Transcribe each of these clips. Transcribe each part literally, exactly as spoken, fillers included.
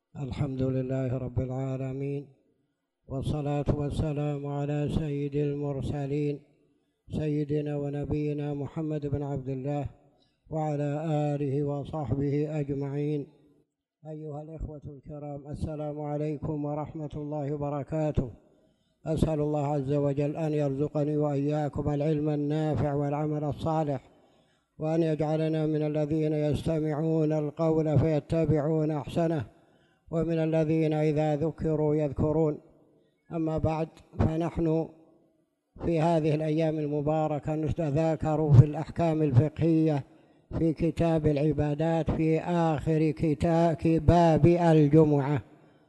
الحمد لله رب العالمين، والصلاة والسلام على سيد المرسلين سيدنا ونبينا محمد بن عبد الله وعلى آله وصحبه أجمعين. أيها الإخوة الكرام، السلام عليكم ورحمة الله وبركاته. أسأل الله عز وجل أن يرزقني وإياكم العلم النافع والعمل الصالح، وأن يجعلنا من الذين يستمعون القول فيتبعون أحسنه، ومن الذين إذا ذكروا يذكرون. أما بعد، فنحن في هذه الأيام المباركة نتذاكر في الأحكام الفقهية في كتاب العبادات في آخر كتاب باب الجمعة،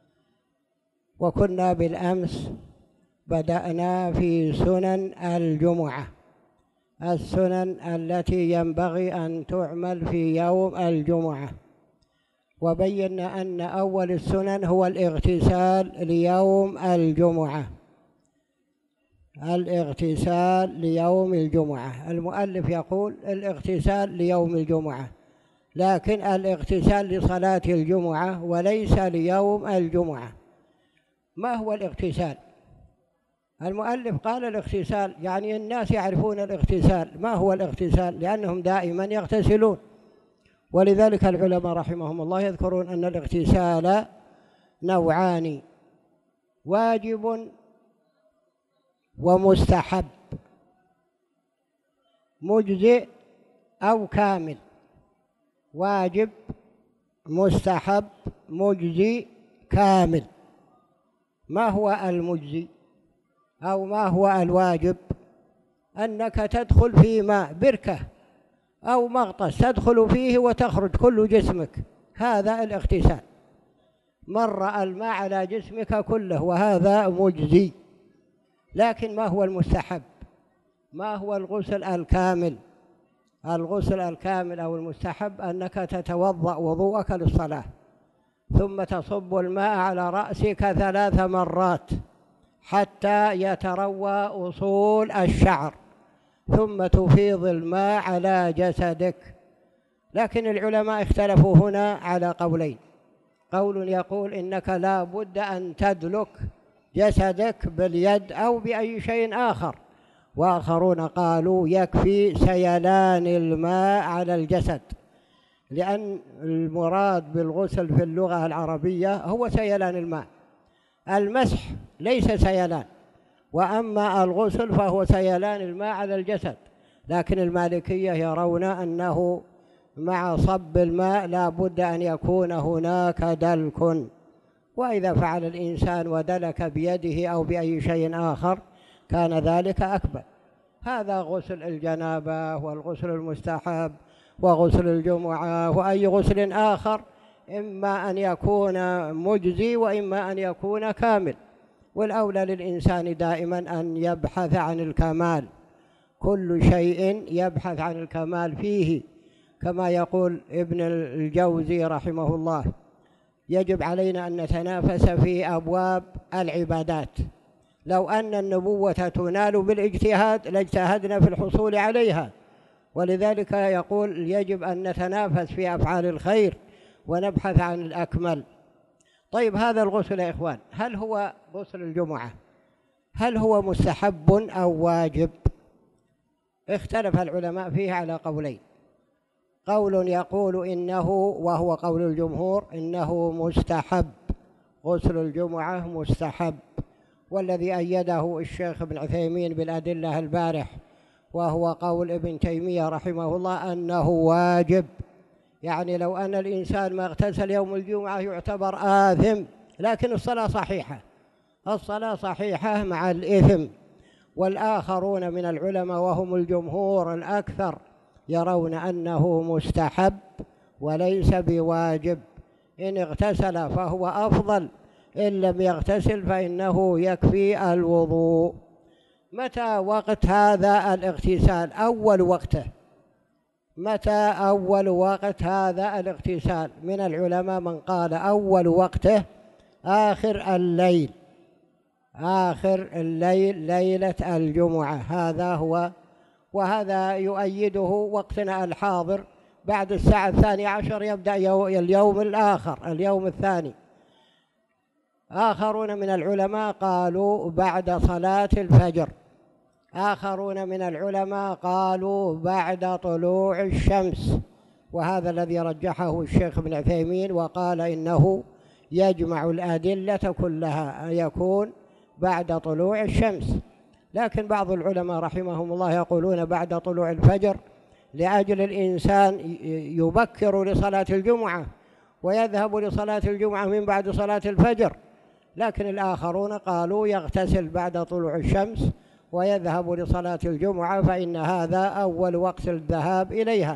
وكنا بالأمس بدأنا في سنن الجمعة، السنن التي ينبغي أن تعمل في يوم الجمعة، وبينا أن أول السنن هو الاغتسال ليوم الجمعة. الاغتسال ليوم الجمعة، المؤلف يقول الاغتسال ليوم الجمعة، لكن الاغتسال لصلاة الجمعة وليس ليوم الجمعة. ما هو الاغتسال؟ المؤلف قال الاغتسال يعني الناس يعرفون الاغتسال. ما هو الاغتسال؟ لأنهم دائما يغتسلون، ولذلك العلماء رحمهم الله يذكرون أن الاغتسال نوعان: واجب ومستحب، مجزئ أو كامل. واجب، مستحب، مجزي، كامل. ما هو المجزي أو ما هو الواجب؟ أنك تدخل في ماء، بركة أو مغطس، تدخل فيه وتخرج كل جسمك، هذا الاغتسال، مر الماء على جسمك كله، وهذا مجزي. لكن ما هو المستحب؟ ما هو الغسل الكامل؟ الغسل الكامل أو المستحب أنك تتوضأ وضوءك للصلاة، ثم تصب الماء على رأسك ثلاث مرات حتى يتروى أصول الشعر، ثم تفيض الماء على جسدك. لكن العلماء اختلفوا هنا على قولين: قول يقول إنك لا بد أن تدلك جسدك باليد أو بأي شيء آخر، وآخرون قالوا يكفي سيلان الماء على الجسد، لأن المراد بالغسل في اللغة العربية هو سيلان الماء. المسح ليس سيلان، وأما الغسل فهو سيلان الماء على الجسد. لكن المالكية يرون أنه مع صب الماء لا بد أن يكون هناك دلك، وإذا فعل الإنسان ودلك بيده أو بأي شيء آخر كان ذلك أكبر. هذا غسل الجنابة والغسل المستحب وغسل الجمعة وأي غسل آخر، إما أن يكون مجزي وإما أن يكون كامل، والأولى للإنسان دائما أن يبحث عن الكمال، كل شيء يبحث عن الكمال فيه، كما يقول ابن الجوزي رحمه الله: يجب علينا أن نتنافس في أبواب العبادات. لو أن النبوة تنال بالاجتهاد لاجتهدنا في الحصول عليها، ولذلك يقول يجب أن نتنافس في أفعال الخير ونبحث عن الأكمل. طيب، هذا الغسل يا إخوان، هل هو غسل الجمعة هل هو مستحب أو واجب؟ اختلف العلماء فيه على قولين: قول يقول إنه، وهو قول الجمهور، إنه مستحب، غسل الجمعة مستحب، والذي أيده الشيخ ابن عثيمين بالأدلة البارح، وهو قول ابن تيمية رحمه الله أنه واجب. يعني لو أن الإنسان ما اغتسل يوم الجمعة يعتبر آثم، لكن الصلاة صحيحة، الصلاة صحيحة مع الإثم. والآخرون من العلماء وهم الجمهور الأكثر يرون أنه مستحب وليس بواجب. إن اغتسل فهو أفضل، إن لم يغتسل فإنه يكفي الوضوء. متى وقت هذا الاغتسال؟ أول وقته. متى أول وقت هذا الاغتسال؟ من العلماء من قال أول وقته آخر الليل، آخر الليل ليلة الجمعة، هذا هو. وهذا يؤيده وقتنا الحاضر، بعد الساعة الثانية عشر يبدأ اليوم الآخر، اليوم الثاني، آخرون من العلماء قالوا بعد صلاة الفجر، آخرون من العلماء قالوا بعد طلوع الشمس، وهذا الذي رجحه الشيخ ابن عثيمين وقال إنه يجمع الأدلة كلها أن يكون بعد طلوع الشمس. لكن بعض العلماء رحمهم الله يقولون بعد طلوع الفجر لأجل الإنسان يبكر لصلاة الجمعة ويذهب لصلاة الجمعة من بعد صلاة الفجر. لكن الآخرون قالوا يغتسل بعد طلوع الشمس ويذهب لصلاة الجمعة، فإن هذا أول وقت الذهاب إليها.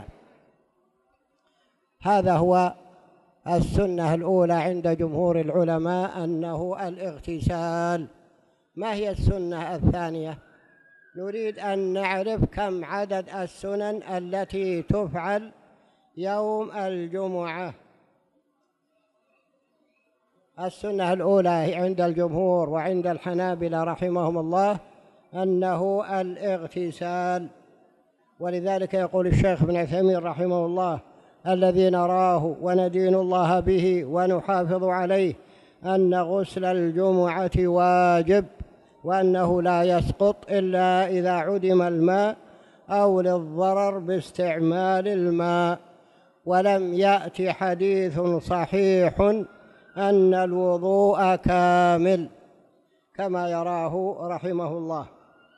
هذا هو السنة الأولى عند جمهور العلماء أنه الاغتسال. ما هي السنة الثانية؟ نريد أن نعرف كم عدد السنن التي تفعل يوم الجمعة. السنة الأولى عند الجمهور وعند الحنابلة رحمهم الله أنه الاغتسال، ولذلك يقول الشيخ ابن عثيمين رحمه الله: الذي نراه وندين الله به ونحافظ عليه أن غسل الجمعة واجب، وأنه لا يسقط إلا إذا عدم الماء أو للضرر باستعمال الماء، ولم يأت حديث صحيح أن الوضوء كامل كما يراه رحمه الله.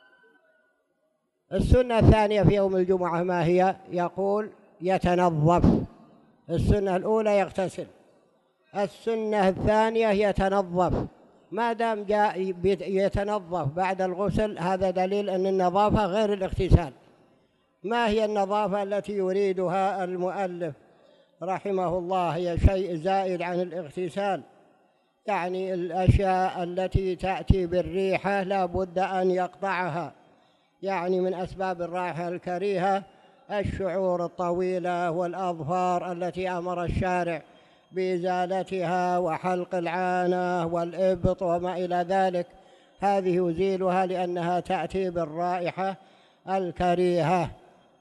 السنة الثانية في يوم الجمعة ما هي؟ يقول يتنظف. السنة الأولى يغتسل، السنة الثانية يتنظف. ما دام جاء يتنظف بعد الغسل هذا دليل أن النظافة غير الاغتسال. ما هي النظافة التي يريدها المؤلف رحمه الله؟ هي شيء زائد عن الاغتسال، يعني الأشياء التي تأتي بالريحة لا بد أن يقطعها، يعني من أسباب الرائحة الكريهة الشعور الطويلة والأظفار التي أمر الشارع بإزالتها وحلق العانة والإبط وما إلى ذلك، هذه يزيلها لأنها تأتي بالرائحة الكريهة،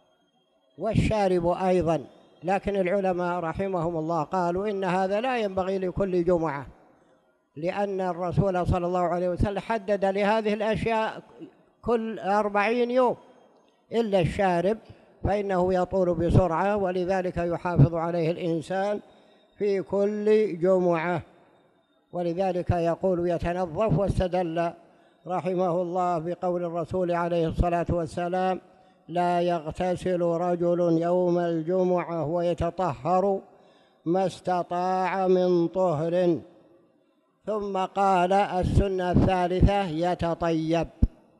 والشارب أيضا. لكن العلماء رحمهم الله قالوا إن هذا لا ينبغي لكل جمعة، لأن الرسول صلى الله عليه وسلم حدد لهذه الأشياء كل أربعين يوم، إلا الشارب فإنه يطول بسرعة، ولذلك يحافظ عليه الإنسان في كل جمعة. ولذلك يقول يتنظف، واستدل رحمه الله بقول الرسول عليه الصلاة والسلام: لا يغتسل رجل يوم الجمعة ويتطهر ما استطاع من طهر. ثم قال السنة الثالثة يتطيب،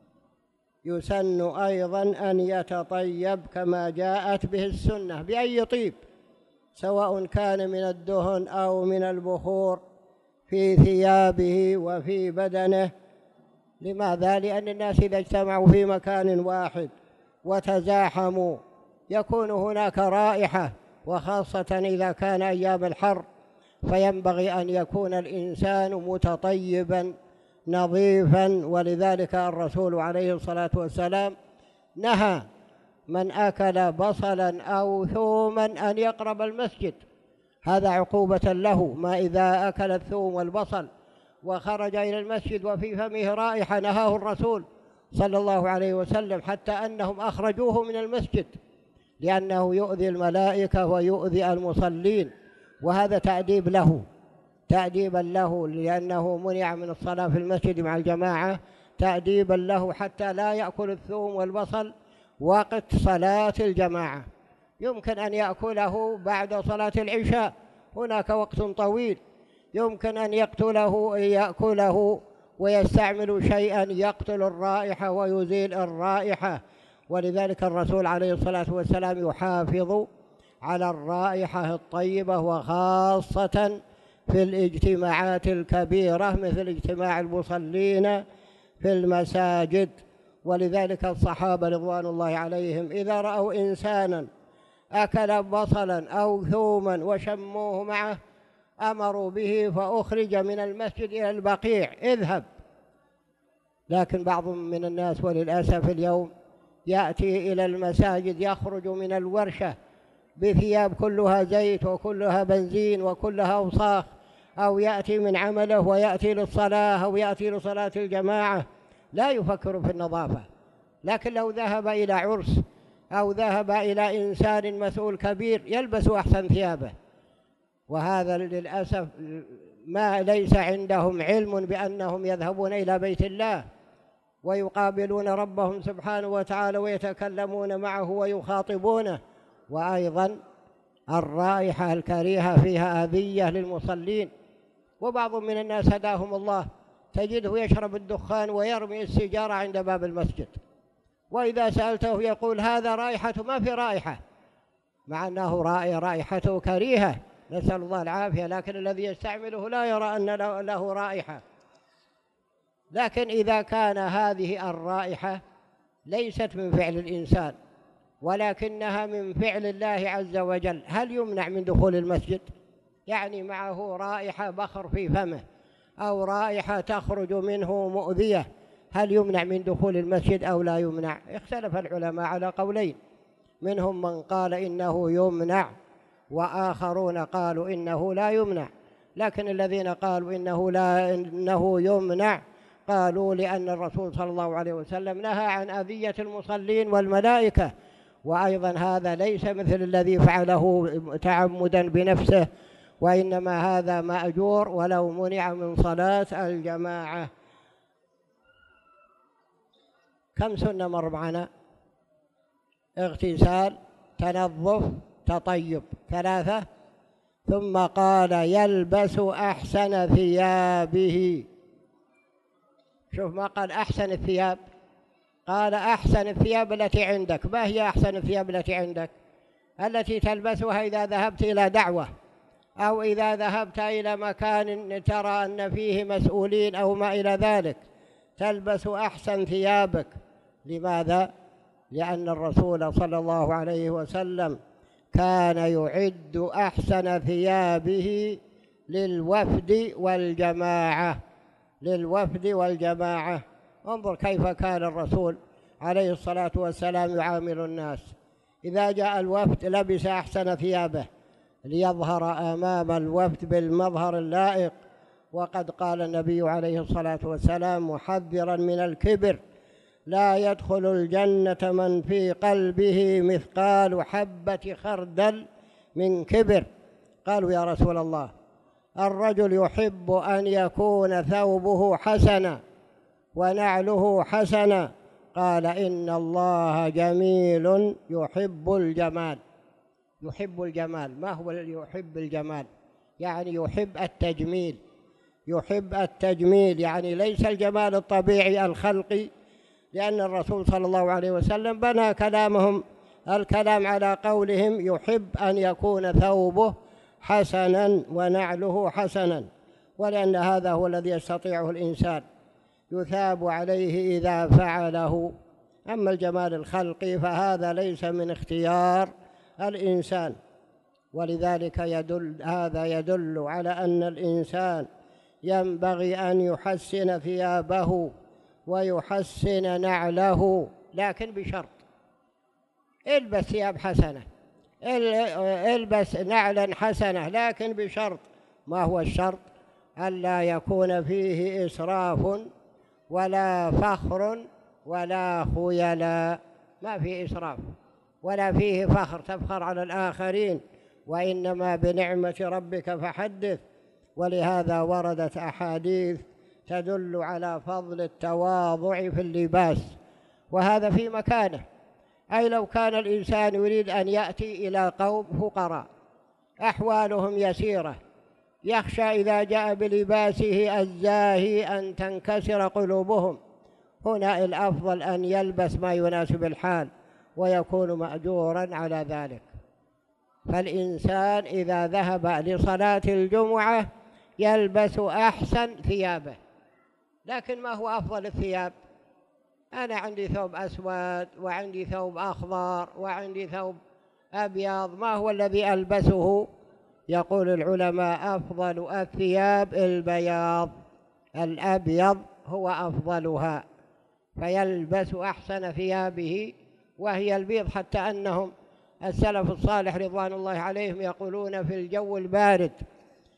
يسن أيضا أن يتطيب كما جاءت به السنة بأي طيب، سواء كان من الدهن أو من البخور في ثيابه وفي بدنه. لماذا؟ لأن الناس إذا اجتمعوا في مكان واحد وتزاحموا يكون هناك رائحة، وخاصة إذا كان أيام الحر، فينبغي أن يكون الإنسان متطيبا نظيفا. ولذلك الرسول عليه الصلاة والسلام نهى من أكل بصلا أو ثوما أن يقرب المسجد، هذا عقوبة له. ما إذا أكل الثوم والبصل وخرج إلى المسجد وفي فمه رائحة نهاه الرسول صلى الله عليه وسلم، حتى أنهم أخرجوه من المسجد لأنه يؤذي الملائكة ويؤذي المصلين، وهذا تأديب له، تأديبا له، لأنه منع من الصلاة في المسجد مع الجماعة، تأديبا له حتى لا يأكل الثوم والبصل وقت صلاة الجماعة. يمكن أن يأكله بعد صلاة العشاء، هناك وقت طويل، يمكن أن يقتله يأكله ويستعمل شيئا يقتل الرائحة ويزيل الرائحة. ولذلك الرسول عليه الصلاة والسلام يحافظ على الرائحة الطيبة، وخاصة في الاجتماعات الكبيرة مثل اجتماع المصلين في المساجد. ولذلك الصحابة رضوان الله عليهم إذا رأوا إنسانا أكل بصلا أو ثوما وشموه معه أمروا به فأخرج من المسجد إلى البقيع، اذهب. لكن بعض من الناس وللأسف اليوم يأتي إلى المساجد، يخرج من الورشة بثياب كلها زيت وكلها بنزين وكلها أوساخ، أو يأتي من عمله ويأتي للصلاة أو يأتي لصلاة الجماعة، لا يفكر في النظافة. لكن لو ذهب إلى عرس أو ذهب إلى إنسان مسؤول كبير يلبس أحسن ثيابه. وهذا للأسف ما ليس عندهم علم بأنهم يذهبون إلى بيت الله ويقابلون ربهم سبحانه وتعالى ويتكلمون معه ويخاطبونه. وأيضا الرائحة الكريهة فيها أذية للمصلين. وبعض من الناس هداهم الله تجده يشرب الدخان ويرمي السيجارة عند باب المسجد، وإذا سألته يقول هذا رائحة، ما في رائحة، مع أنه رائحته كريهة، نسأل الله العافية، لكن الذي يستعمله لا يرى أن له رائحة. لكن إذا كان هذه الرائحة ليست من فعل الإنسان ولكنها من فعل الله عز وجل، هل يمنع من دخول المسجد؟ يعني معه رائحة بخر في فمه أو رائحة تخرج منه مؤذية، هل يمنع من دخول المسجد أو لا يمنع؟ اختلف العلماء على قولين، منهم من قال إنه يمنع وآخرون قالوا إنه لا يمنع. لكن الذين قالوا إنه لا إنه يمنع قالوا لأن الرسول صلى الله عليه وسلم نهى عن أذية المصلين والملائكة، وأيضا هذا ليس مثل الذي فعله تعمدا بنفسه، وإنما هذا مأجور ولو منع من صلاة الجماعة. كم سنة مر معنا؟ اغتسال، تنظف، تطيب، ثلاثة. ثم قال يلبس أحسن ثيابه. شوف ما قال أحسن الثياب، قال أحسن الثياب التي عندك. ما هي أحسن الثياب التي عندك؟ التي تلبسها إذا ذهبت إلى دعوة أو إذا ذهبت إلى مكان ترى أن فيه مسؤولين أو ما إلى ذلك، تلبس أحسن ثيابك. لماذا؟ لأن الرسول صلى الله عليه وسلم كان يعد أحسن ثيابه للوفد والجماعة، للوفد والجماعة. انظر كيف كان الرسول عليه الصلاة والسلام يعامل الناس. إذا جاء الوفد لبس أحسن ثيابه ليظهر أمام الوفد بالمظهر اللائق. وقد قال النبي عليه الصلاة والسلام محذرا من الكبر: لا يدخل الجنة من في قلبه مثقال حبة خردل من كبر. قالوا يا رسول الله الرجل يحب أن يكون ثوبه حسنا ونعله حسنا. قال إن الله جميل يحب الجمال. يحب الجمال. ما هو يحب الجمال؟ يعني يحب التجميل، يحب التجميل، يعني ليس الجمال الطبيعي الخلقي، لأن الرسول صلى الله عليه وسلم بنى كلامهم الكلام على قولهم يحب أن يكون ثوبه حسنا ونعله حسنا، ولأن هذا هو الذي يستطيعه الإنسان، يثاب عليه إذا فعله. أما الجمال الخلقي فهذا ليس من اختيار الإنسان. ولذلك يدل هذا يدل على أن الإنسان ينبغي أن يحسن ثيابه ويحسن نعله، لكن بشرط: البس ثياب حسنة، البس نعلا حسنة، لكن بشرط. ما هو الشرط؟ ألا يكون فيه إسراف ولا فخر ولا خيلاء. ما فيه إسراف ولا فيه فخر تفخر على الآخرين، وإنما بنعمة ربك فحدث. ولهذا وردت أحاديث تدل على فضل التواضع في اللباس، وهذا في مكانه. أي لو كان الإنسان يريد أن يأتي إلى قوم فقراء أحوالهم يسيرة، يخشى إذا جاء بلباسه الزاهي أن تنكسر قلوبهم، هنا الأفضل أن يلبس ما يناسب الحال ويكون مأجورا على ذلك. فالإنسان إذا ذهب لصلاة الجمعة يلبس أحسن ثيابه. لكن ما هو أفضل الثياب؟ أنا عندي ثوب أسود وعندي ثوب أخضر وعندي ثوب أبيض، ما هو الذي ألبسه؟ يقول العلماء أفضل الثياب البياض، الأبيض هو أفضلها، فيلبس أحسن ثيابه وهي البيض. حتى أنهم السلف الصالح رضوان الله عليهم يقولون في الجو البارد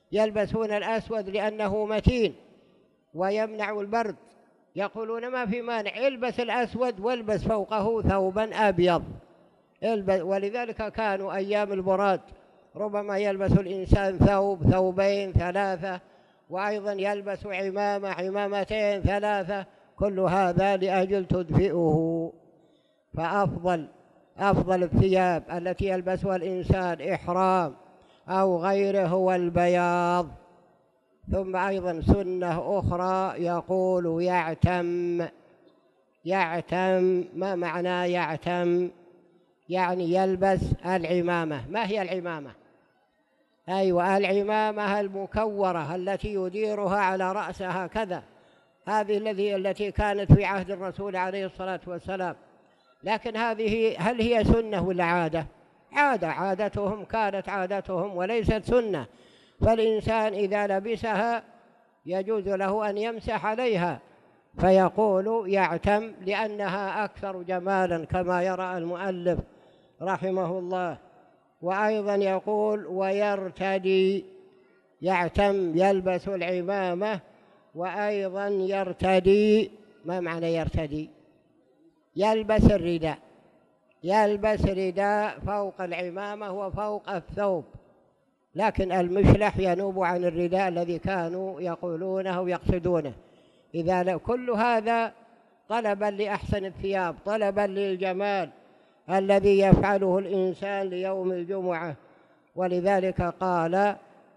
يلبسون الأسود لأنه متين ويمنع البرد، يقولون ما في مانع البس الأسود والبس فوقه ثوبا أبيض. ولذلك كانوا أيام البراد ربما يلبس الإنسان ثوب ثوبين ثلاثة، وأيضا يلبس عمامة عمامتين ثلاثة، كل هذا لأجل تدفئه. فأفضل أفضل الثياب التي يلبسها الإنسان إحرام أو غيره هو البياض. ثم أيضا سنة أخرى يقول يعتم. يعتم ما معنى يعتم؟ يعني يلبس العمامة. ما هي العمامة؟ أيوة، العمامة المكورة التي يديرها على رأسه هكذا، هذه الذي التي كانت في عهد الرسول عليه الصلاة والسلام. لكن هذه هل هي سنة ولا عادة؟ عادة، عادتهم كانت عادتهم وليست سنة. فالإنسان إذا لبسها يجوز له أن يمسح عليها، فيقول يعتم لأنها أكثر جمالا كما يرى المؤلف رحمه الله. وأيضا يقول ويرتدي. يعتم يلبس العمامة، وأيضا يرتدي. ما معنى يرتدي؟ يلبس الرداء، يلبس رداء فوق العمامة وفوق الثوب، لكن المشلح ينوب عن الرداء الذي كانوا يقولونه ويقصدونه. إذا كل هذا طلبا لأحسن الثياب، طلبا للجمال الذي يفعله الإنسان ليوم الجمعة. ولذلك قال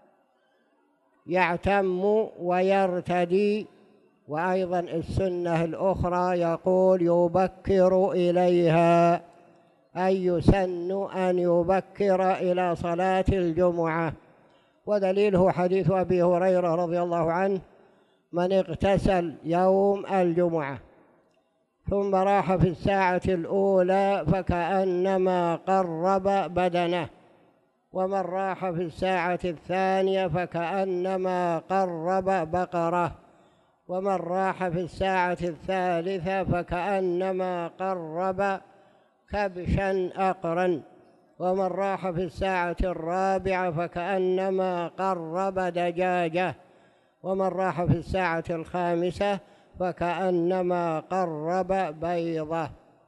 يعتم ويرتدي. وأيضا السنة الأخرى يقول يبكر إليها، أي يسن أن يبكر إلى صلاة الجمعة. ودليله حديث أبي هريرة رضي الله عنه: من اغتسل يوم الجمعة ثم راح في الساعة الأولى فكأنما قرب بدنه، ومن راح في الساعة الثانية فكأنما قرب بقرة، ومن راح في الساعة الثالثة فكأنما قرب كبشا أقرا، ومن راح في الساعة الرابعة فكأنما قرب دجاجة، ومن راح في الساعة الخامسة فكأنما قرب بيضة.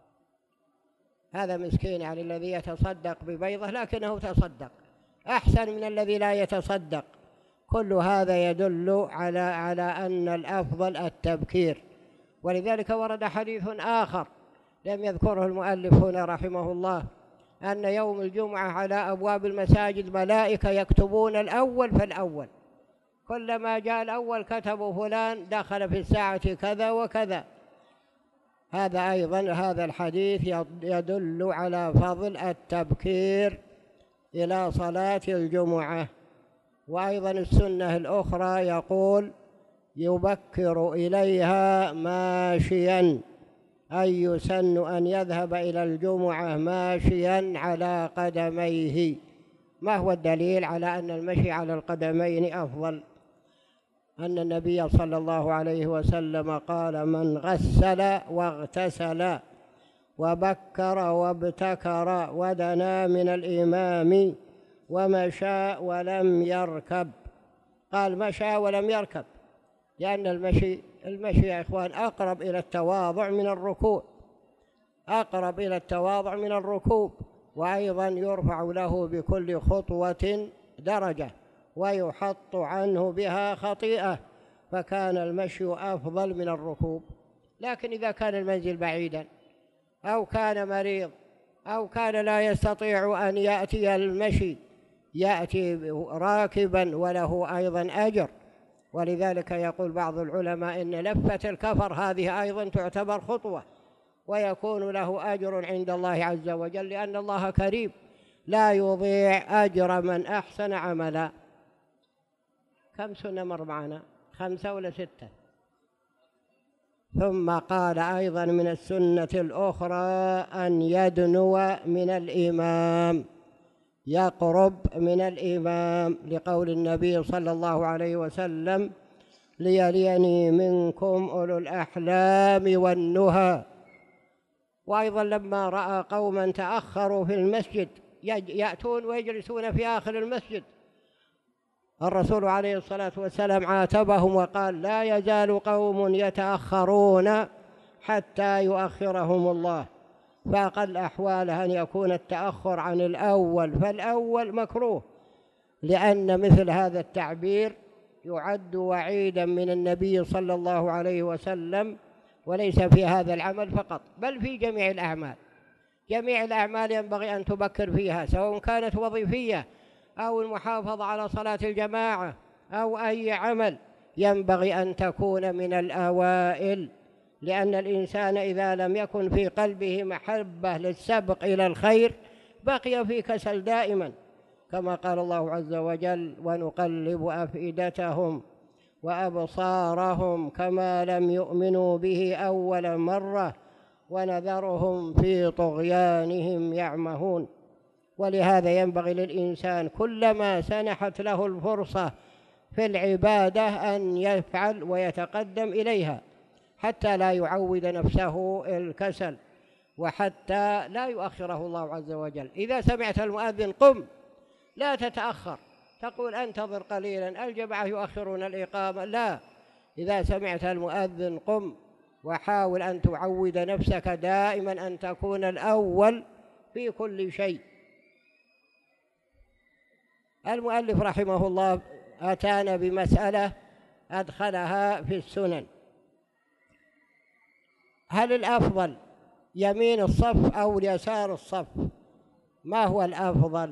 هذا مسكين يعني الذي يتصدق ببيضة لكنه تصدق، أحسن من الذي لا يتصدق. كل هذا يدل على على أن الأفضل التبكير. ولذلك ورد حديث آخر لم يذكره المؤلف هنا رحمه الله، أن يوم الجمعة على أبواب المساجد ملائكة يكتبون الأول فالأول، كلما جاء الأول كتبوا فلان دخل في الساعة كذا وكذا. هذا أيضا هذا الحديث يدل على فضل التبكير إلى صلاة الجمعة. وأيضا السنة الأخرى يقول يبكر إليها ماشيا، أي يسن أن يذهب إلى الجمعة ماشيا على قدميه. ما هو الدليل على أن المشي على القدمين أفضل؟ أن النبي صلى الله عليه وسلم قال من غسل واغتسل وبكر وابتكر ودنا من الإمام ومشى ولم يركب. قال مشى ولم يركب لأن المشي المشي يا إخوان أقرب إلى التواضع من الركوع، أقرب إلى التواضع من الركوب. وأيضا يرفع له بكل خطوة درجة ويحط عنه بها خطيئة، فكان المشي أفضل من الركوب. لكن إذا كان المنزل بعيدا أو كان مريض أو كان لا يستطيع أن يأتي المشي يأتي راكبا وله أيضا أجر. ولذلك يقول بعض العلماء إن لفة الكفر هذه أيضا تعتبر خطوة ويكون له أجر عند الله عز وجل، لأن الله كريم لا يضيع أجر من أحسن عملا. كم سنة مر معنا؟ خمسة ولا ستة؟ ثم قال أيضا من السنة الأخرى أن يدنو من الإمام، يقرب من الإمام، لقول النبي صلى الله عليه وسلم ليليني منكم أولو الأحلام والنهى. وأيضا لما رأى قوما تأخروا في المسجد يأتون ويجلسون في آخر المسجد الرسول عليه الصلاة والسلام عاتبهم وقال: لا يزال قوم يتأخرون حتى يؤخرهم الله. فأقل أحواله أن يكون التأخر عن الأول، فالأول مكروه، لأن مثل هذا التعبير يعد وعيدا من النبي صلى الله عليه وسلم، وليس في هذا العمل فقط بل في جميع الأعمال. جميع الأعمال ينبغي أن تبكر فيها، سواء كانت وظيفية أو المحافظة على صلاة الجماعة أو أي عمل، ينبغي أن تكون من الأوائل، لأن الإنسان إذا لم يكن في قلبه محبة للسبق إلى الخير بقي في كسل دائما، كما قال الله عز وجل: ونقلب أفئدتهم وأبصارهم كما لم يؤمنوا به أول مرة ونذرهم في طغيانهم يعمهون. ولهذا ينبغي للإنسان كلما سنحت له الفرصة في العبادة أن يفعل ويتقدم إليها، حتى لا يعود نفسه الكسل، وحتى لا يؤخره الله عز وجل. إذا سمعت المؤذن قم، لا تتأخر تقول انتظر قليلا الجماعة يؤخرون الإقامة، لا، إذا سمعت المؤذن قم، وحاول أن تعود نفسك دائما أن تكون الأول في كل شيء. المؤلف رحمه الله أتانا بمسألة أدخلها في السنن: هل الأفضل يمين الصف أو يسار الصف؟ ما هو الأفضل؟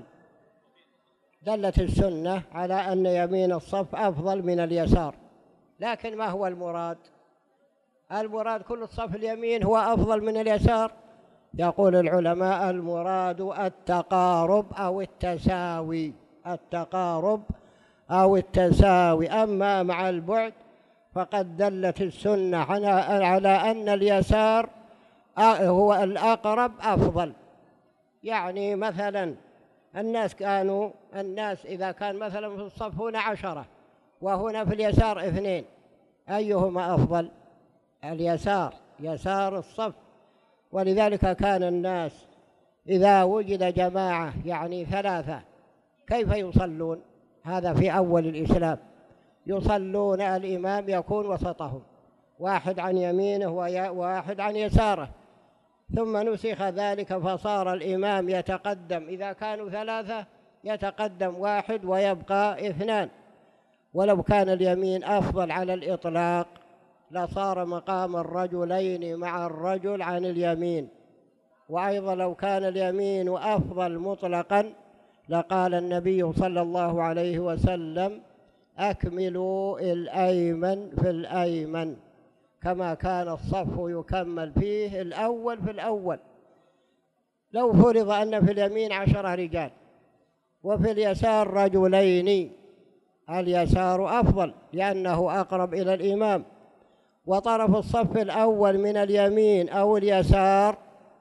دلت السنة على أن يمين الصف أفضل من اليسار، لكن ما هو المراد؟ المراد كل الصف اليمين هو أفضل من اليسار؟ يقول العلماء: المراد التقارب أو التساوي، التقارب أو التساوي. أما مع البعد فقد دلت السنة على أن اليسار هو الأقرب أفضل. يعني مثلا الناس كانوا الناس إذا كان مثلا في الصف هنا عشرة وهنا في اليسار اثنين، أيهما أفضل؟ اليسار، يسار الصف. ولذلك كان الناس إذا وجد جماعة يعني ثلاثة كيف يصلون؟ هذا في أول الإسلام، يصلون الإمام يكون وسطهم، واحد عن يمينه وواحد عن يساره، ثم نسخ ذلك فصار الإمام يتقدم، إذا كانوا ثلاثة يتقدم واحد ويبقى اثنان. ولو كان اليمين أفضل على الإطلاق لصار مقام الرجلين مع الرجل عن اليمين. وأيضا لو كان اليمين أفضل مطلقا لقال النبي صلى الله عليه وسلم: أكملوا الأيمن في الأيمن، كما كان الصف يكمل فيه الأول في الأول. لو فرض أن في اليمين عشرة رجال وفي اليسار رجلين، اليسار أفضل لأنه أقرب إلى الإمام، وطرف الصف الأول من اليمين أو اليسار،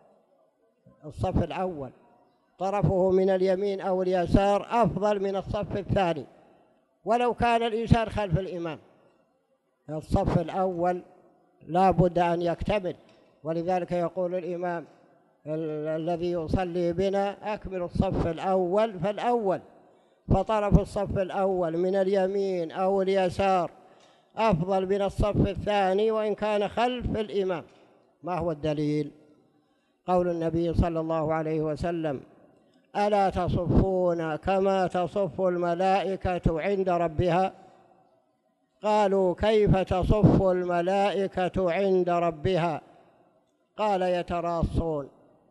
الصف الأول طرفه من اليمين أو اليسار أفضل من الصف الثاني، ولو كان الإنسان خلف الإمام. الصف الأول لا بد أن يكتمل، ولذلك يقول الإمام الذي يصلي بنا: أكمل الصف الأول فالأول. فطرف الصف الأول من اليمين أو اليسار أفضل من الصف الثاني وإن كان خلف الإمام. ما هو الدليل؟ قول النبي صلى الله عليه وسلم: ألا تصفون كما تصف الملائكة عند ربها؟ قالوا: كيف تصف الملائكة عند ربها؟ قال: يتراصون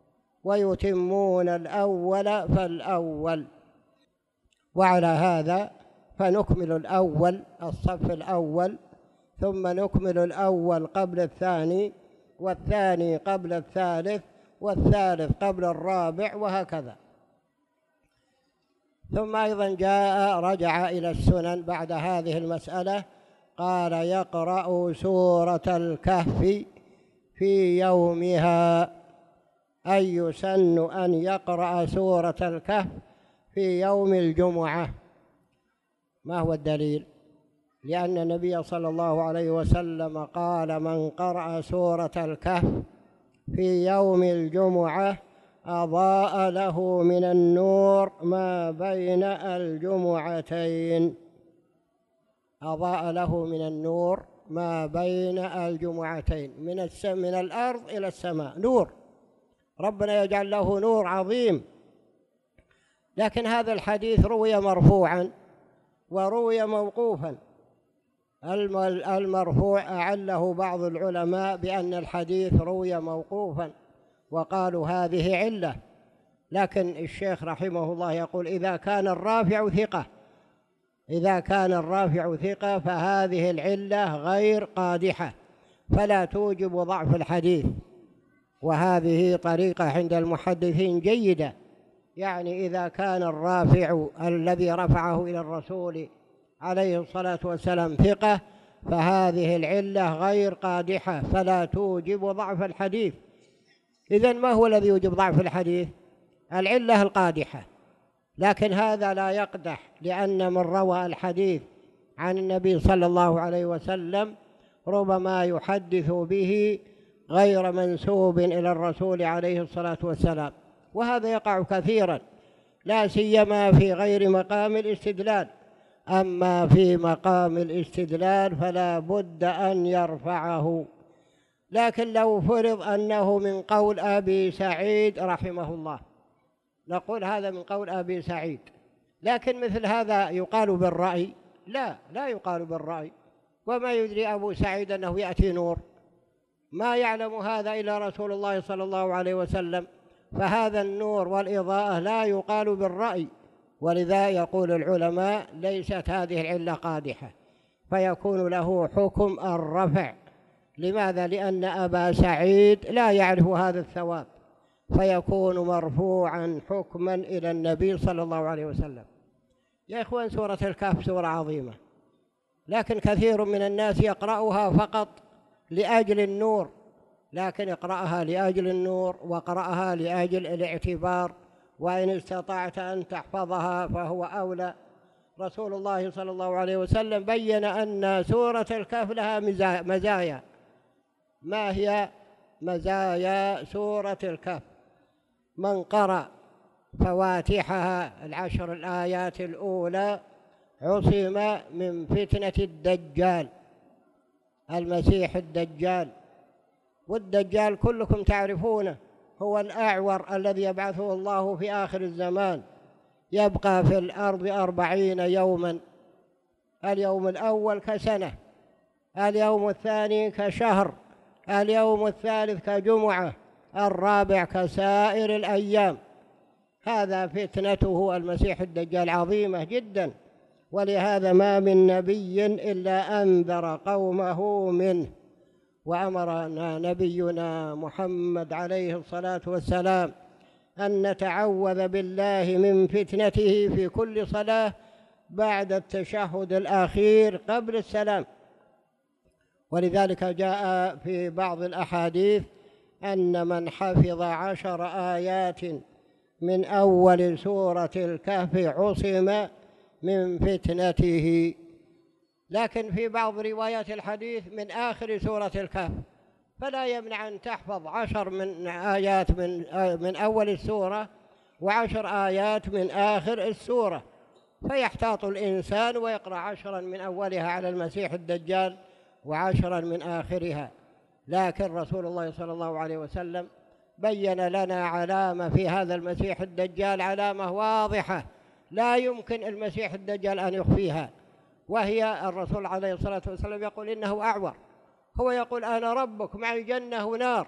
ويتمون الأول فالأول. وعلى هذا فنكمل الأول، الصف الأول، ثم نكمل الأول قبل الثاني، والثاني قبل الثالث، والثالث قبل الرابع، وهكذا. ثم أيضا جاء رجع إلى السنن بعد هذه المسألة، قال: يقرأ سورة الكهف في يومها، أي يسن أن يقرأ سورة الكهف في يوم الجمعة. ما هو الدليل؟ لأن النبي صلى الله عليه وسلم قال: من قرأ سورة الكهف في يوم الجمعة أضاء له من النور ما بين الجمعتين. أضاء له من النور ما بين الجمعتين، من السم من الأرض إلى السماء نور، ربنا يجعل له نور عظيم. لكن هذا الحديث روي مرفوعا وروي موقوفا. المرفوع أعله بعض العلماء بأن الحديث روي موقوفا وقالوا هذه علة، لكن الشيخ رحمه الله يقول إذا كان الرافع ثقة إذا كان الرافع ثقة فهذه العلة غير قادحة فلا توجب ضعف الحديث. وهذه طريقة عند المحدثين جيدة، يعني إذا كان الرافع الذي رفعه إلى الرسول عليه الصلاة والسلام ثقة فهذه العلة غير قادحة فلا توجب ضعف الحديث. إذن ما هو الذي يوجب ضعف الحديث؟ العلة القادحة. لكن هذا لا يقدح، لأن من روى الحديث عن النبي صلى الله عليه وسلم ربما يحدث به غير منسوب إلى الرسول عليه الصلاة والسلام، وهذا يقع كثيرا لا سيما في غير مقام الاستدلال. أما في مقام الاستدلال فلا بد أن يرفعه. لكن لو فرض أنه من قول أبي سعيد رحمه الله نقول هذا من قول أبي سعيد، لكن مثل هذا يقال بالرأي؟ لا لا يقال بالرأي. وما يدري أبو سعيد أنه يأتي نور؟ ما يعلم هذا إلا رسول الله صلى الله عليه وسلم. فهذا النور والإضاءة لا يقال بالرأي، ولذا يقول العلماء ليست هذه العلة قادحة فيكون له حكم الرفع. لماذا؟ لأن أبا سعيد لا يعرف هذا الثواب فيكون مرفوعا حكما إلى النبي صلى الله عليه وسلم. يا إخوان، سورة الكهف سورة عظيمة، لكن كثير من الناس يقرأها فقط لأجل النور، لكن اقرأها لأجل النور واقرأها لأجل الاعتبار، وإن استطعت أن تحفظها فهو أولى. رسول الله صلى الله عليه وسلم بين أن سورة الكهف لها مزايا. ما هي مزايا سورة الكهف؟ من قرأ فواتحها العشر الآيات الأولى عصم من فتنة الدجال، المسيح الدجال. والدجال كلكم تعرفونه، هو الأعور الذي يبعثه الله في آخر الزمان، يبقى في الأرض أربعين يوما، اليوم الأول كسنة، اليوم الثاني كشهر، اليوم الثالث كجمعة، الرابع كسائر الأيام. هذا فتنته المسيح الدجال عظيمة جدا، ولهذا ما من نبي إلا أنذر قومه منه. وأمرنا نبينا محمد عليه الصلاة والسلام أن نتعوذ بالله من فتنته في كل صلاة بعد التشهد الأخير قبل السلام. ولذلك جاء في بعض الأحاديث أن من حفظ عشر آيات من أول سورة الكهف عصم من فتنته. لكن في بعض روايات الحديث من آخر سورة الكهف، فلا يمنع أن تحفظ عشر من آيات من من أول السورة وعشر آيات من آخر السورة، فيحتاط الإنسان ويقرأ عشرا من أولها على المسيح الدجال وعشرا من آخرها. لكن رسول الله صلى الله عليه وسلم بين لنا علامة في هذا المسيح الدجال، علامة واضحة لا يمكن المسيح الدجال أن يخفيها، وهي الرسول عليه الصلاة والسلام يقول إنه أعور. هو يقول أنا ربك معي جنة ونار،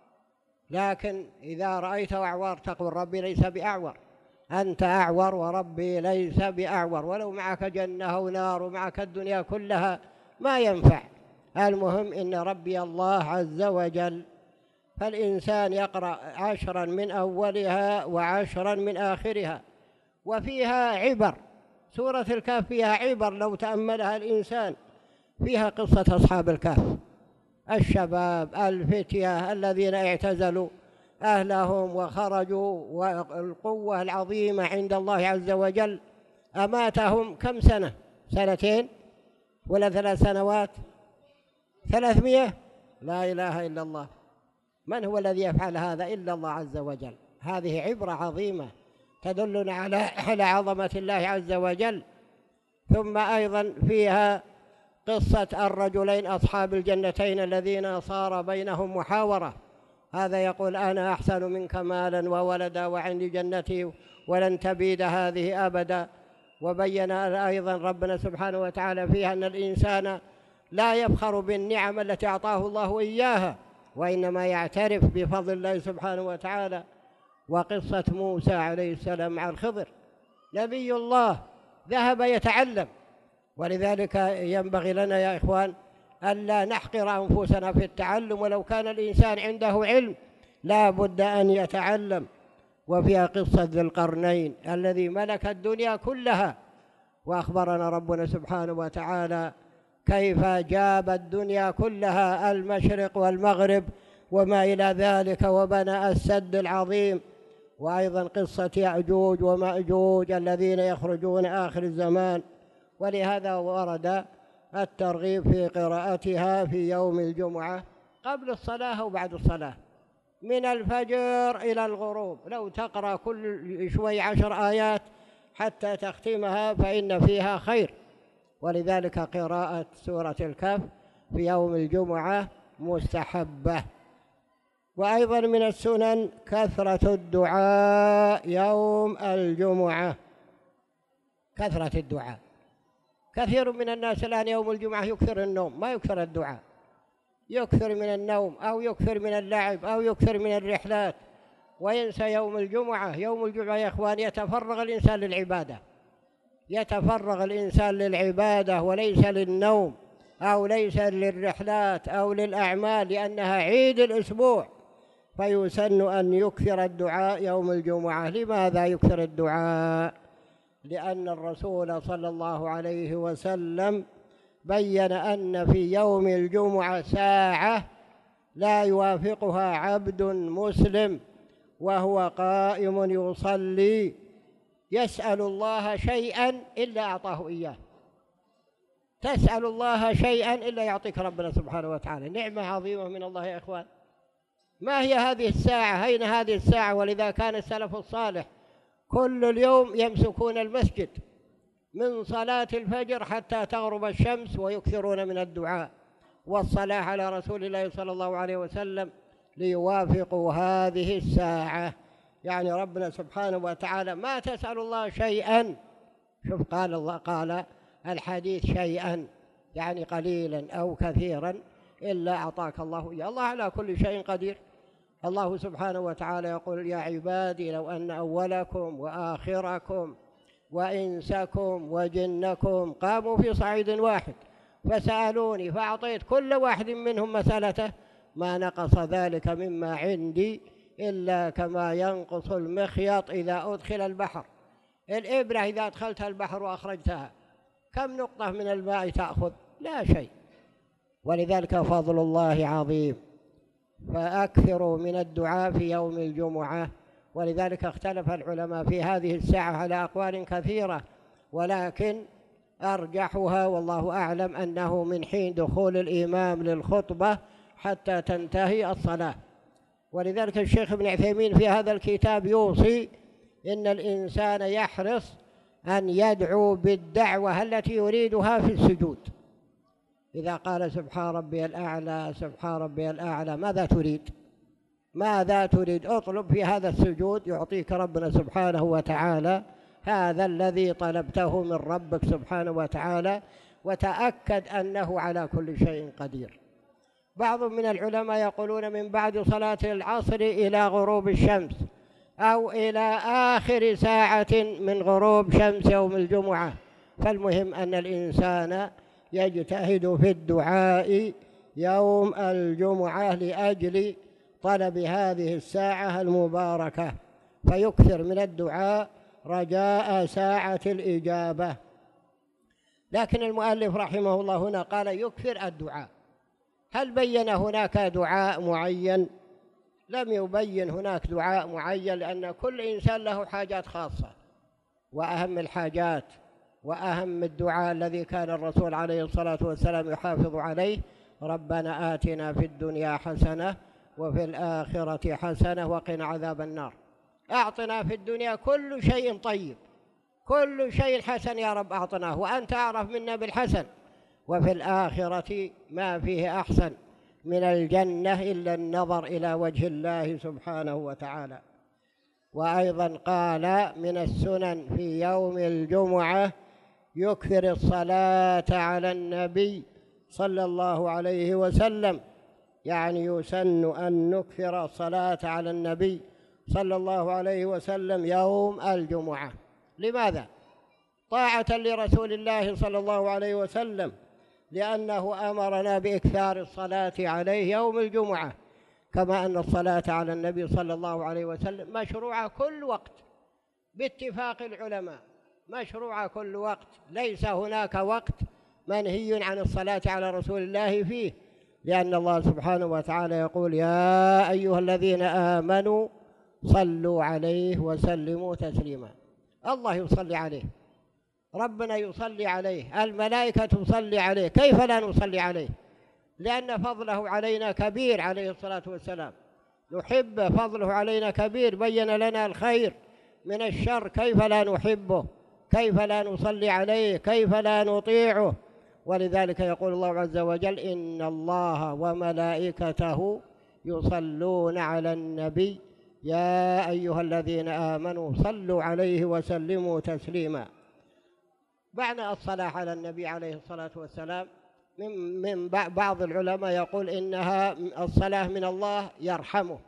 لكن إذا رأيته أعور تقول ربي ليس بأعور، أنت أعور وربي ليس بأعور، ولو معك جنة ونار ومعك الدنيا كلها ما ينفع. المهم إن ربي الله عز وجل. فالإنسان يقرأ عشرا من أولها وعشرا من آخرها، وفيها عبر. سورة الكهف فيها عبر لو تأملها الإنسان. فيها قصة أصحاب الكهف، الشباب الفتية الذين اعتزلوا أهلهم وخرجوا، والقوة العظيمة عند الله عز وجل أماتهم كم سنة؟ سنتين ولا ثلاث سنوات؟ ثلاثمائة؟ لا إله إلا الله. من هو الذي يفعل هذا إلا الله عز وجل؟ هذه عبرة عظيمة تدلنا على على عظمة الله عز وجل. ثم أيضا فيها قصة الرجلين أصحاب الجنتين الذين صار بينهم محاورة، هذا يقول أنا أحسن منك مالا وولدا وعندي جنتي ولن تبيد هذه أبدا. وبين أيضا ربنا سبحانه وتعالى فيها أن الإنسان لا يفخر بالنعم التي أعطاه الله إياها، وإنما يعترف بفضل الله سبحانه وتعالى. وقصة موسى عليه السلام مع الخضر، نبي الله ذهب يتعلم، ولذلك ينبغي لنا يا إخوان ألا نحقر أنفسنا في التعلم، ولو كان الإنسان عنده علم لا بد أن يتعلم. وفيها قصة ذي القرنين الذي ملك الدنيا كلها، وأخبرنا ربنا سبحانه وتعالى كيف جاب الدنيا كلها المشرق والمغرب وما إلى ذلك، وبنى السد العظيم. وأيضا قصة يأجوج ومأجوج الذين يخرجون آخر الزمان، ولهذا ورد الترغيب في قراءتها في يوم الجمعة قبل الصلاة وبعد الصلاة، من الفجر إلى الغروب، لو تقرأ كل شوي عشر آيات حتى تختمها فإن فيها خير. ولذلك قراءة سورة الكهف في يوم الجمعة مستحبة. وأيضا من السنن كثرة الدعاء يوم الجمعة، كثرة الدعاء. كثير من الناس الآن يوم الجمعة يكثر النوم، ما يكثر الدعاء، يكثر من النوم أو يكثر من اللعب أو يكثر من الرحلات، وينسى يوم الجمعة. يوم الجمعة يا إخوان يتفرغ الإنسان للعبادة، يتفرغ الإنسان للعبادة وليس للنوم أو ليس للرحلات أو للأعمال، لأنها عيد الأسبوع، فيسن أن يكثر الدعاء يوم الجمعة. لماذا يكثر الدعاء؟ لأن الرسول صلى الله عليه وسلم بين أن في يوم الجمعة ساعة لا يوافقها عبد مسلم وهو قائم يصلي يسأل الله شيئا إلا أعطاه إياه. تسأل الله شيئا إلا يعطيك ربنا سبحانه وتعالى، نعمة عظيمة من الله يا إخوان. ما هي هذه الساعة؟ أين هذه الساعة؟ ولذا كان السلف الصالح كل اليوم يمسكون المسجد من صلاة الفجر حتى تغرب الشمس، ويكثرون من الدعاء والصلاة على رسول الله صلى الله عليه وسلم ليوافقوا هذه الساعة. يعني ربنا سبحانه وتعالى ما تسأل الله شيئا، شوف قال الله، قال الحديث شيئا يعني قليلا أو كثيرا إلا أعطاك الله إياه. الله على كل شيء قدير. الله سبحانه وتعالى يقول يا عبادي لو أن أولكم وآخركم وإنسكم وجنكم قاموا في صعيد واحد فسألوني فأعطيت كل واحد منهم مسألته ما نقص ذلك مما عندي إلا كما ينقص المخيط إذا أدخل البحر. الإبرة إذا أدخلتها البحر وأخرجتها كم نقطة من الماء تأخذ؟ لا شيء. ولذلك فضل الله عظيم، فأكثروا من الدعاء في يوم الجمعة. ولذلك اختلف العلماء في هذه الساعة على أقوال كثيرة، ولكن أرجحها والله أعلم أنه من حين دخول الإمام للخطبة حتى تنتهي الصلاة. ولذلك الشيخ ابن عثيمين في هذا الكتاب يوصي إن الإنسان يحرص أن يدعو بالدعوة التي يريدها في السجود. إذا قال سبحان ربي الأعلى سبحان ربي الأعلى ماذا تريد؟ ماذا تريد؟ اطلب في هذا السجود يعطيك ربنا سبحانه وتعالى هذا الذي طلبته من ربك سبحانه وتعالى، وتأكد أنه على كل شيء قدير. بعض من العلماء يقولون من بعد صلاة العصر إلى غروب الشمس أو إلى آخر ساعة من غروب شمس يوم الجمعة. فالمهم أن الإنسان يجتهد في الدعاء يوم الجمعة لأجل طلب هذه الساعة المباركة، فيكثر من الدعاء رجاء ساعة الإجابة. لكن المؤلف رحمه الله هنا قال يكثر الدعاء. هل بين هناك دعاء معين؟ لم يبين هناك دعاء معين، لأن كل إنسان له حاجات خاصة، وأهم الحاجات وأهم الدعاء الذي كان الرسول عليه الصلاة والسلام يحافظ عليه ربنا آتنا في الدنيا حسنة وفي الآخرة حسنة وقنا عذاب النار. أعطنا في الدنيا كل شيء طيب، كل شيء حسن يا رب أعطناه، وأنت أعرف منا بالحسن، وفي الآخرة ما فيه أحسن من الجنة إلا النظر إلى وجه الله سبحانه وتعالى. وأيضا قال من السنن في يوم الجمعة يكثر الصلاة على النبي صلى الله عليه وسلم، يعني يسن أن نكثر الصلاة على النبي صلى الله عليه وسلم يوم الجمعة. لماذا؟ طاعة لرسول الله صلى الله عليه وسلم، لأنه أمرنا بإكثار الصلاة عليه يوم الجمعة، كما أن الصلاة على النبي صلى الله عليه وسلم مشروعة كل وقت باتفاق العلماء، مشروعة كل وقت، ليس هناك وقت منهي عن الصلاة على رسول الله فيه، لأن الله سبحانه وتعالى يقول يا أيها الذين آمنوا صلوا عليه وسلموا تسليما. الله يصلي عليه، ربنا يصلي عليه، الملائكة تصلي عليه، كيف لا نصلي عليه؟ لأن فضله علينا كبير عليه الصلاة والسلام، نحب فضله علينا كبير، بين لنا الخير من الشر، كيف لا نحبه؟ كيف لا نصلي عليه؟ كيف لا نطيعه؟ ولذلك يقول الله عز وجل إن الله وملائكته يصلون على النبي يا أيها الذين آمنوا صلوا عليه وسلموا تسليما. بعد الصلاة على النبي عليه الصلاة والسلام من من بعض العلماء يقول إنها الصلاة من الله يرحمه،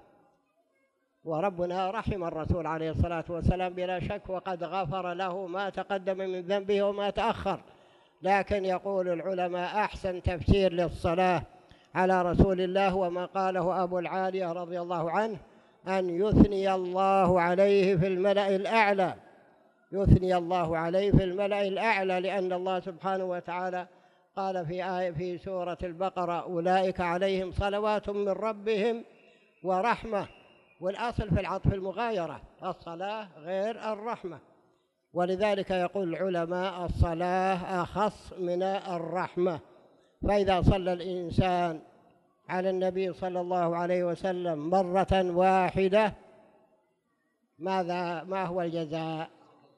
وربنا رحم الرسول عليه الصلاة والسلام بلا شك، وقد غفر له ما تقدم من ذنبه وما تأخر. لكن يقول العلماء أحسن تفسير للصلاة على رسول الله وما قاله أبو العالية رضي الله عنه أن يثني الله عليه في الملأ الأعلى، يثني الله عليه في الملأ الأعلى، لأن الله سبحانه وتعالى قال في آية في سورة البقرة أولئك عليهم صلوات من ربهم ورحمة، والأصل في العطف المغايرة، الصلاة غير الرحمة، ولذلك يقول العلماء الصلاة أخص من الرحمة. فإذا صلى الإنسان على النبي صلى الله عليه وسلم مرة واحدة ماذا ما هو الجزاء؟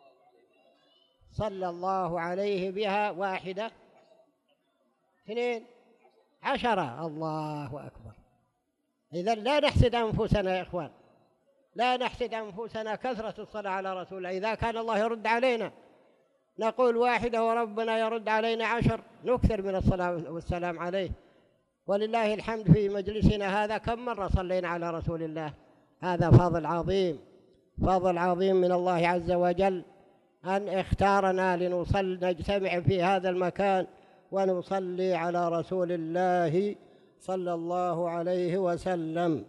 صلى الله عليه بها واحدة اثنين عشرة، الله أكبر. إذن لا نحسد أنفسنا يا إخوان، لا نحسد أنفسنا كثرة الصلاة على رسول الله. إذا كان الله يرد علينا نقول واحدة وربنا يرد علينا عشر، نكثر من الصلاة والسلام عليه. ولله الحمد في مجلسنا هذا كم مرة صلينا على رسول الله، هذا فضل عظيم، فضل عظيم من الله عز وجل أن اختارنا لنصل نجتمع في هذا المكان ونصلي على رسول الله صلى الله عليه وسلم.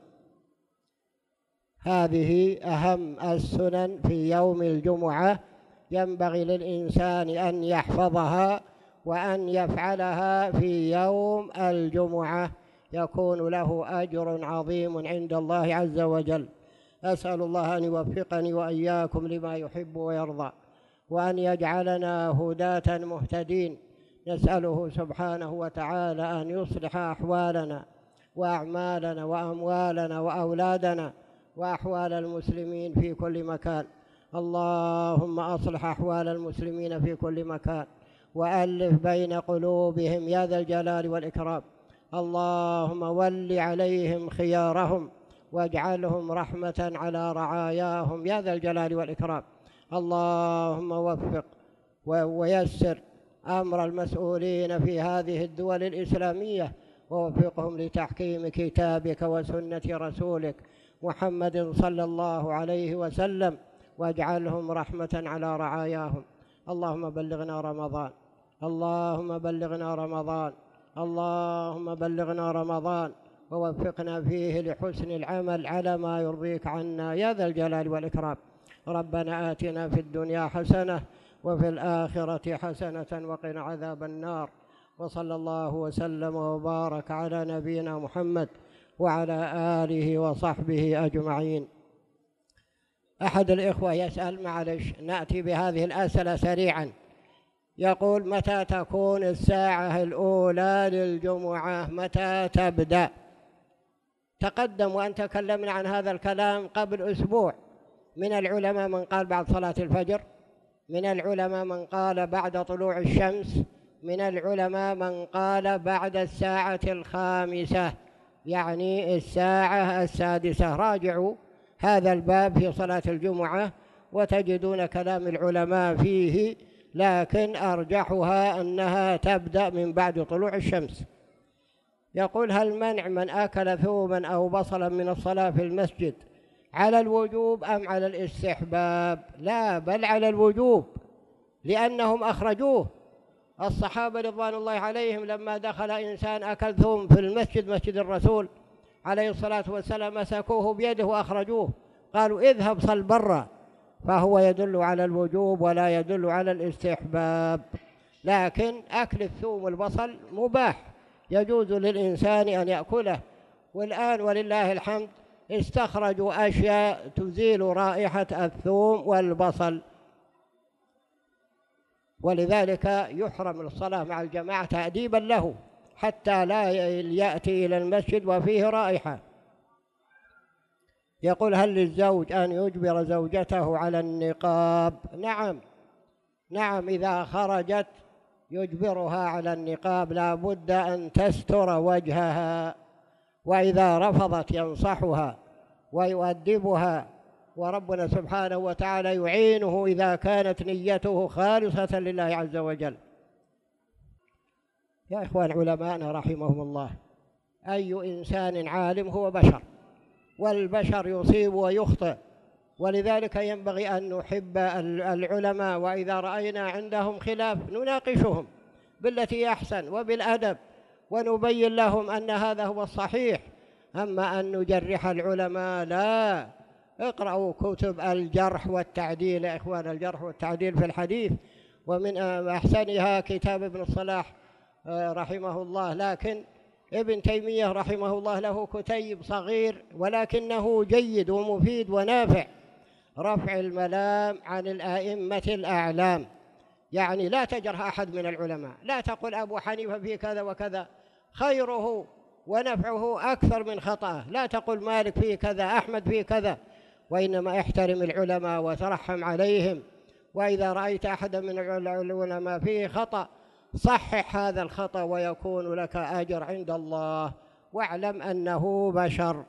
هذه أهم السنن في يوم الجمعة، ينبغي للإنسان أن يحفظها وأن يفعلها في يوم الجمعة، يكون له أجر عظيم عند الله عز وجل. أسأل الله أن يوفقني وإياكم لما يحب ويرضى، وأن يجعلنا هداة مهتدين. نسأله سبحانه وتعالى أن يصلح أحوالنا وأعمالنا وأموالنا وأولادنا وأحوال المسلمين في كل مكان. اللهم أصلح أحوال المسلمين في كل مكان وألف بين قلوبهم يا ذا الجلال والإكرام. اللهم ول عليهم خيارهم واجعلهم رحمة على رعاياهم يا ذا الجلال والإكرام. اللهم وفق ويسر أمر المسؤولين في هذه الدول الإسلامية، ووفقهم لتحكيم كتابك وسنة رسولك محمد صلى الله عليه وسلم، واجعلهم رحمة على رعاياهم. اللهم بلغنا رمضان، اللهم بلغنا رمضان، اللهم بلغنا رمضان، ووفقنا فيه لحسن العمل على ما يرضيك عنا يا ذا الجلال والإكرام. ربنا آتنا في الدنيا حسنة وفي الآخرة حسنة وقنا عذاب النار. وصلى الله وسلم وبارك على نبينا محمد وعلى آله وصحبه أجمعين. أحد الإخوة يسأل، معلش نأتي بهذه الأسئلة سريعا، يقول متى تكون الساعة الأولى للجمعة؟ متى تبدأ؟ تقدم وأن تكلمنا عن هذا الكلام قبل أسبوع. من العلماء من قال بعد صلاة الفجر، من العلماء من قال بعد طلوع الشمس، من العلماء من قال بعد الساعة الخامسة، يعني الساعة السادسة. راجعوا هذا الباب في صلاة الجمعة وتجدون كلام العلماء فيه، لكن أرجحها أنها تبدأ من بعد طلوع الشمس. يقول: هل منع من أكل ثوما أو بصلا من الصلاة في المسجد على الوجوب أم على الاستحباب؟ لا، بل على الوجوب، لأنهم أخرجوه. الصحابة رضوان الله عليهم لما دخل إنسان أكل ثوم في المسجد، مسجد الرسول عليه الصلاة والسلام، مسكوه بيده وأخرجوه، قالوا: اذهب صل برا. فهو يدل على الوجوب ولا يدل على الاستحباب. لكن أكل الثوم والبصل مباح، يجوز للإنسان أن يأكله. والآن ولله الحمد استخرجوا أشياء تزيل رائحة الثوم والبصل، ولذلك يحرم الصلاة مع الجماعة تأديبا له حتى لا يأتي إلى المسجد وفيه رائحة. يقول: هل للزوج أن يجبر زوجته على النقاب؟ نعم نعم، إذا خرجت يجبرها على النقاب، لا بد أن تستر وجهها، وإذا رفضت ينصحها ويؤدبها، وربنا سبحانه وتعالى يعينه إذا كانت نيته خالصة لله عز وجل. يا إخوان علماءنا رحمهم الله، أي إنسان عالم هو بشر، والبشر يصيب ويخطئ، ولذلك ينبغي أن نحب العلماء، وإذا رأينا عندهم خلاف نناقشهم بالتي أحسن وبالأدب، ونبين لهم أن هذا هو الصحيح. أما أن نجرح العلماء لا. اقرأوا كتب الجرح والتعديل يا إخوان، الجرح والتعديل في الحديث، ومن أحسنها كتاب ابن الصلاح رحمه الله. لكن ابن تيمية رحمه الله له كتيب صغير ولكنه جيد ومفيد ونافع، رفع الملام عن الآئمة الأعلام. يعني لا تجرح أحد من العلماء، لا تقل أبو حنيفة في كذا وكذا، خيره ونفعه أكثر من خطأه. لا تقل مالك في كذا، أحمد في كذا، وإنما احترم العلماء وترحم عليهم. وإذا رأيت أحدا من العلماء فيه خطأ صحح هذا الخطأ ويكون لك أجر عند الله، واعلم أنه بشر.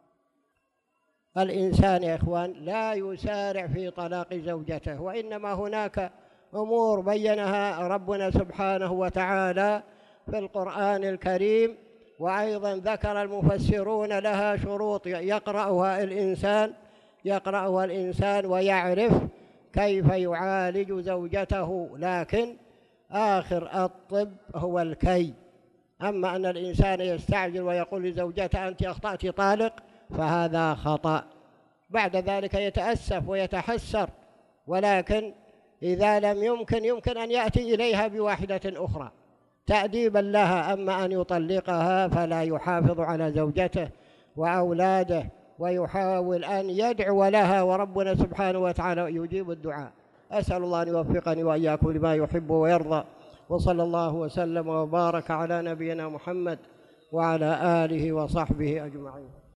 الإنسان يا إخوان لا يسارع في طلاق زوجته، وإنما هناك أمور بينها ربنا سبحانه وتعالى في القرآن الكريم، وأيضا ذكر المفسرون لها شروط يقرأها الإنسان يقرأها الإنسان ويعرف كيف يعالج زوجته. لكن آخر الطب هو الكي. أما أن الإنسان يستعجل ويقول لزوجته أنت أخطأت طالق، فهذا خطأ. بعد ذلك يتأسف ويتحسر، ولكن إذا لم يمكن يمكن أن يأتي إليها بواحدة أخرى تأديبا لها. أما أن يطلقها فلا، يحافظ على زوجته وأولاده ويحاول أن يدعو لها، وربنا سبحانه وتعالى يجيب الدعاء. أسأل الله أن يوفقني وإياكم لما يحب ويرضى، وصلى الله وسلم وبارك على نبينا محمد وعلى آله وصحبه أجمعين.